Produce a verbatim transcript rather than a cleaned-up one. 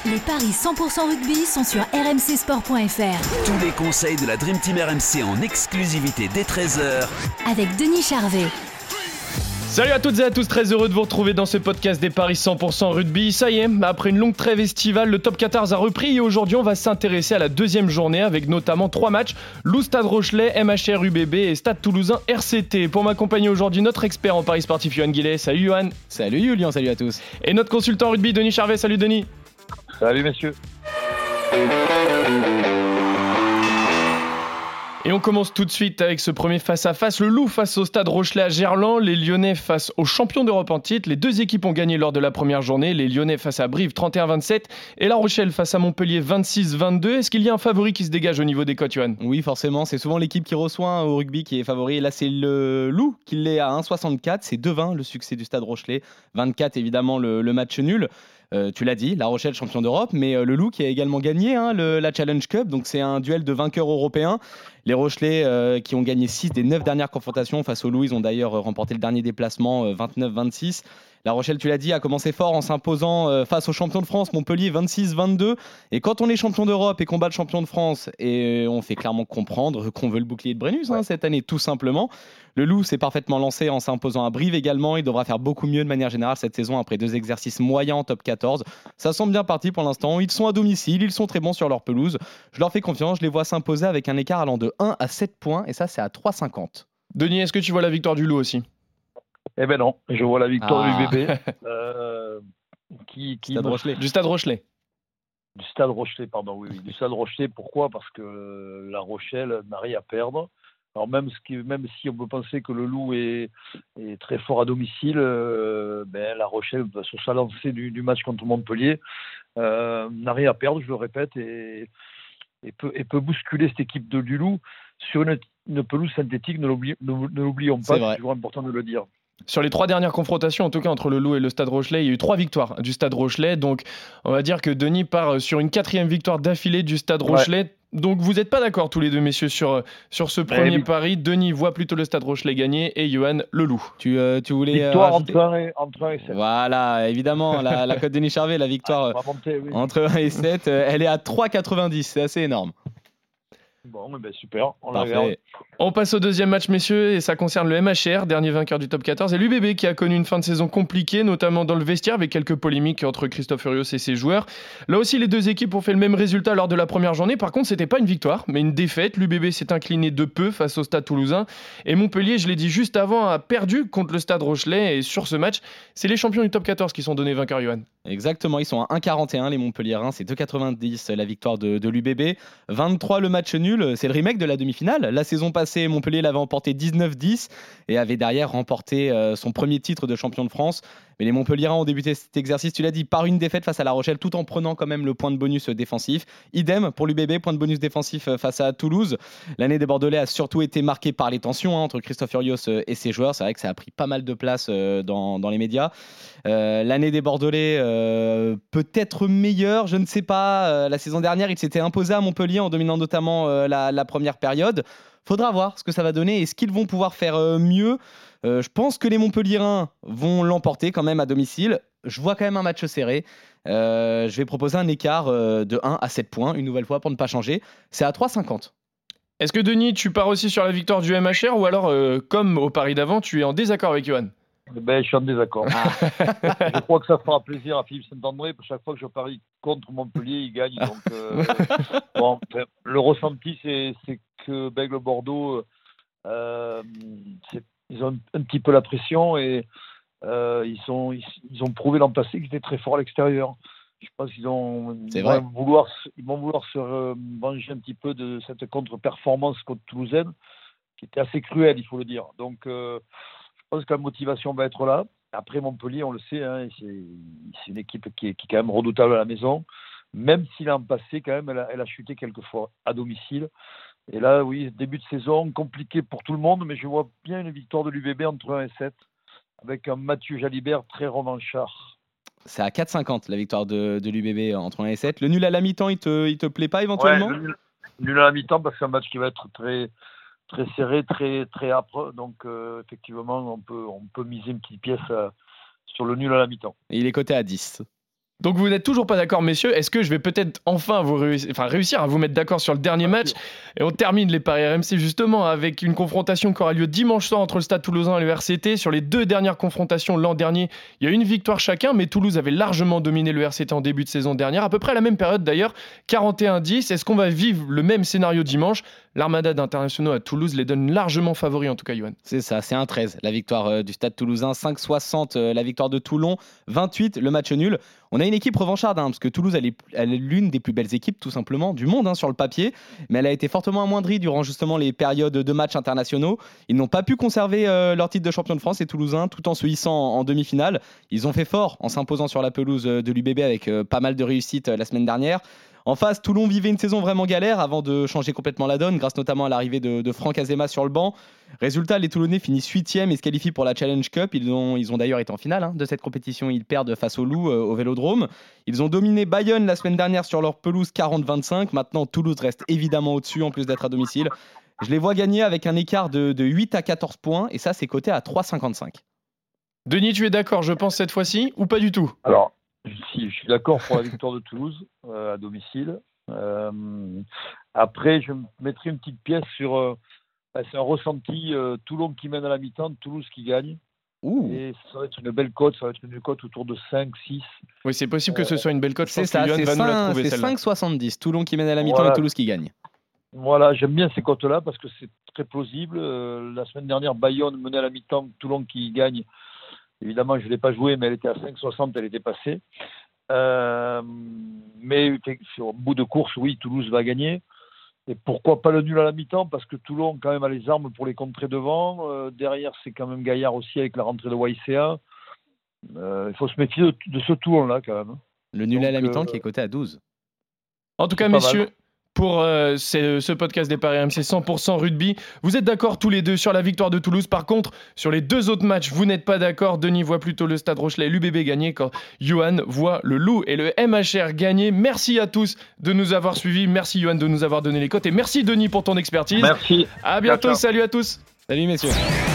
Les paris cent pour cent rugby sont sur r m c sport point f r. Tous les conseils de la Dream Team R M C en exclusivité dès treize heures avec Denis Charvet. Salut à toutes et à tous, très heureux de vous retrouver dans ce podcast des paris cent pour cent rugby. Ça y est, après une longue trêve estivale, le top quatorze a repris et aujourd'hui on va s'intéresser à la deuxième journée avec notamment trois matchs, Lou Stade Rochelet, M H R U B B et Stade Toulousain R C T. Pour m'accompagner aujourd'hui, notre expert en paris sportif Yohan Guillet. Salut Yohan. Salut Julien, salut à tous. Et notre consultant rugby Denis Charvet. Salut Denis. Salut messieurs. Et on commence tout de suite avec ce premier face-à-face. Le Loup face au Stade Rochelet à Gerland, les Lyonnais face aux champions d'Europe en titre. Les deux équipes ont gagné lors de la première journée. Les Lyonnais face à Brive trente et un vingt-sept et La Rochelle face à Montpellier vingt-six vingt-deux. Est-ce qu'il y a un favori qui se dégage au niveau des cotes, Yohan ? Oui, forcément, c'est souvent l'équipe qui reçoit au rugby qui est favori. Et là, c'est le Loup qui l'est à un virgule soixante-quatre. C'est deux vingt le succès du Stade Rochelet. vingt-quatre évidemment le, le match nul. Euh, tu l'as dit, La Rochelle champion d'Europe, mais euh, le Loup qui a également gagné hein, le, la Challenge Cup, donc c'est un duel de vainqueurs européens. Les Rochelais euh, qui ont gagné six des neuf dernières confrontations face au Loup, ils ont d'ailleurs euh, remporté le dernier déplacement euh, vingt-neuf vingt-six. La Rochelle, tu l'as dit, a commencé fort en s'imposant euh, face aux champions de France, Montpellier vingt-six vingt-deux. Et quand on est champion d'Europe et qu'on bat le champion de France, et on fait clairement comprendre qu'on veut le bouclier de Brennus hein, ouais. cette année, tout simplement. Le Loup s'est parfaitement lancé en s'imposant à Brive également. Il devra faire beaucoup mieux de manière générale cette saison après deux exercices moyens en top quatorze. Ça semble bien parti pour l'instant. Ils sont à domicile, ils sont très bons sur leur pelouse. Je leur fais confiance, je les vois s'imposer avec un écart allant de un à sept points. Et ça, c'est à trois virgule cinquante. Denis, est-ce que tu vois la victoire du Loup aussi ? Eh ben non, je vois la victoire Ah. du U B B. Euh, qui, qui Stade me- Rochelet. Du Stade Rochelet. Du Stade Rochelet, pardon, oui, oui. Du Stade Rochelet, pourquoi ? Parce que La Rochelle n'a rien à perdre. Alors même, ce qui, même si on peut penser que le Loup est, est très fort à domicile, euh, ben, La Rochelle, sur sa lancée du, du match contre Montpellier, euh, n'a rien à perdre, je le répète, et, et, peut, et peut bousculer cette équipe de, du Loup sur une, une pelouse synthétique, ne, l'oublie, ne, ne l'oublions pas, C'est c'est, vrai. toujours important de le dire. Sur les trois dernières confrontations, en tout cas entre le Loup et le Stade Rochelet, il y a eu trois victoires du Stade Rochelet. Donc, on va dire que Denis part sur une quatrième victoire d'affilée du Stade Rochelet. Ouais. Donc, vous n'êtes pas d'accord tous les deux, messieurs, sur, sur ce premier oui. pari. Denis voit plutôt le Stade Rochelet gagner et Yohan le Loup. Tu, euh, tu voulais. Victoire euh, rajouter... entre un et, entre un et sept. Voilà, évidemment, la, la cote Denis Charvet, la victoire Ah, on va monter, oui. entre un et sept, euh, elle est à trois virgule quatre-vingt-dix. C'est assez énorme. Bon, ben super, on la regarde. Parfait. On passe au deuxième match, messieurs, et ça concerne le M H R, dernier vainqueur du top quatorze, et l'U B B qui a connu une fin de saison compliquée, notamment dans le vestiaire, avec quelques polémiques entre Christophe Furios et ses joueurs. Là aussi, les deux équipes ont fait le même résultat lors de la première journée. Par contre, c'était pas une victoire, mais une défaite. L'U B B s'est incliné de peu face au Stade Toulousain. Et Montpellier, je l'ai dit juste avant, a perdu contre le Stade Rochelet. Et sur ce match, c'est les champions du top quatorze qui sont donnés vainqueurs, Yohan. Exactement, ils sont à un virgule quarante et un les Montpelliérains, c'est deux virgule quatre-vingt-dix la victoire de, de l'U B B, vingt-trois le match nul, c'est le remake de la demi-finale. La saison passée, Montpellier l'avait emporté dix-neuf dix et avait derrière remporté euh, son premier titre de champion de France. Mais les Montpelliérains ont débuté cet exercice, tu l'as dit, par une défaite face à La Rochelle, tout en prenant quand même le point de bonus défensif. Idem pour l'U B B, point de bonus défensif face à Toulouse. L'année des Bordelais a surtout été marquée par les tensions hein, entre Christophe Furios et ses joueurs. C'est vrai que ça a pris pas mal de place euh, dans, dans les médias. Euh, l'année des Bordelais euh, peut-être meilleure, je ne sais pas. Euh, la saison dernière, il s'était imposé à Montpellier en dominant notamment euh, la, la première période. Faudra voir ce que ça va donner. Est-ce qu'ils vont pouvoir faire euh, mieux ? euh, Je pense que les Montpelliérains vont l'emporter quand même à domicile. Je vois quand même un match serré. Euh, je vais proposer un écart euh, de un à sept points, une nouvelle fois pour ne pas changer. C'est à trois virgule cinquante. Est-ce que Denis, tu pars aussi sur la victoire du M H R ou alors, euh, comme au pari d'avant, tu es en désaccord avec Yohan ? Ben, je suis en désaccord. Ah. Je crois que ça fera plaisir à Philippe Saint-André. Chaque fois que je parie contre Montpellier, il gagne. Donc, euh, bon, le ressenti, c'est, c'est que Bègles-Bordeaux, euh, c'est, ils ont un, un petit peu la pression et euh, ils, sont, ils, ils ont prouvé l'an passé qu'ils étaient très forts à l'extérieur. Je pense qu'ils ont, ils vont, vouloir, ils vont vouloir se euh, venger un petit peu de cette contre-performance contre Toulousaine, qui était assez cruelle, il faut le dire. Donc, euh, je pense que la motivation va être là. Après, Montpellier, on le sait, hein, c'est, c'est une équipe qui est, qui est quand même redoutable à la maison. Même si l'an passé, quand même, elle a, elle a chuté quelquefois à domicile. Et là, oui, début de saison, compliqué pour tout le monde, mais je vois bien une victoire de l'U B B entre un et sept, avec un Mathieu Jalibert très revanchard. C'est à quatre virgule cinquante la victoire de, de l'U B B entre un et sept. Le nul à la mi-temps, il te, il te plaît pas éventuellement ? Ouais, le nul, nul à la mi-temps, parce que c'est un match qui va être très... très serré, très, très âpre. Donc, euh, effectivement, on peut, on peut miser une petite pièce euh, sur le nul à la mi-temps. Et il est coté à dix. Donc vous n'êtes toujours pas d'accord, messieurs. Est-ce que je vais peut-être enfin vous réussir, enfin, réussir à vous mettre d'accord sur le dernier match? Et on termine les paris R M C justement avec une confrontation qui aura lieu dimanche soir entre le Stade Toulousain et le R C T. Sur les deux dernières confrontations l'an dernier, il y a eu une victoire chacun, mais Toulouse avait largement dominé le R C T en début de saison dernière, à peu près à la même période d'ailleurs, quarante et un dix. Est-ce qu'on va vivre le même scénario dimanche? L'armada d'internationaux à Toulouse les donne largement favoris en tout cas, Yoann. C'est ça, c'est un treize, la victoire euh, du Stade Toulousain, cinq soixante euh, la victoire de Toulon, vingt-huit le match nul. On a une équipe revancharde, hein, parce que Toulouse elle est, elle est l'une des plus belles équipes tout simplement du monde hein, sur le papier, mais elle a été fortement amoindrie durant justement les périodes de matchs internationaux. Ils n'ont pas pu conserver euh, leur titre de champion de France, les Toulousains, tout en se hissant en, en demi-finale. Ils ont fait fort en s'imposant sur la pelouse de l'U B B avec euh, pas mal de réussite euh, la semaine dernière. En face, Toulon vivait une saison vraiment galère avant de changer complètement la donne, grâce notamment à l'arrivée de, de Franck Azema sur le banc. Résultat, les Toulonnais finissent huitième et se qualifient pour la Challenge Cup. Ils ont, ils ont d'ailleurs été en finale hein, de cette compétition. Ils perdent face aux Loups euh, au Vélodrome. Ils ont dominé Bayonne la semaine dernière sur leur pelouse quarante vingt-cinq. Maintenant, Toulouse reste évidemment au-dessus en plus d'être à domicile. Je les vois gagner avec un écart de, de huit à quatorze points et ça, c'est coté à trois virgule cinquante-cinq. Denis, tu es d'accord, je pense, cette fois-ci, ou pas du tout? Alors, si, je suis d'accord pour la victoire de Toulouse euh, à domicile. Euh, après, je mettrai une petite pièce sur. Euh, bah, c'est un ressenti euh, Toulon qui mène à la mi-temps, Toulouse qui gagne. Ouh. Et ça va être une belle cote, ça va être une cote autour de cinq six. Oui, c'est possible que ce soit une belle cote. Je C'est pense ça, que Yoann c'est, va nous la cinq, trouver c'est celle-là. cinq soixante-dix. Toulon qui mène à la mi-temps Voilà. et Toulouse qui gagne. Voilà, j'aime bien ces cotes-là parce que c'est très plausible. Euh, la semaine dernière, Bayonne menait à la mi-temps, Toulon qui gagne. Évidemment, je ne l'ai pas joué, mais elle était à cinq soixante, elle était passée. Euh, mais sur bout de course, oui, Toulouse va gagner. Et pourquoi pas le nul à la mi-temps? Parce que Toulon, quand même, a les armes pour les contrer devant. Euh, derrière, c'est quand même Gaillard aussi avec la rentrée de Y C A. Euh, il faut se méfier de, de ce Toulon-là, quand même. Le nul Donc, à la mi-temps euh, qui est coté à douze. En tout cas, pas messieurs, mal. pour euh, ce, ce podcast des Paris R M C cent pour cent rugby, vous êtes d'accord tous les deux sur la victoire de Toulouse. Par contre, sur les deux autres matchs, vous n'êtes pas d'accord. Denis voit plutôt le Stade Rochelais et l'U B B gagner, quand Yoann voit le Loup et le M H R gagner. Merci à tous de nous avoir suivis. Merci Yoann de nous avoir donné les cotes. Et merci Denis pour ton expertise. Merci. À bientôt, Ciao, ciao. salut à tous. Salut messieurs.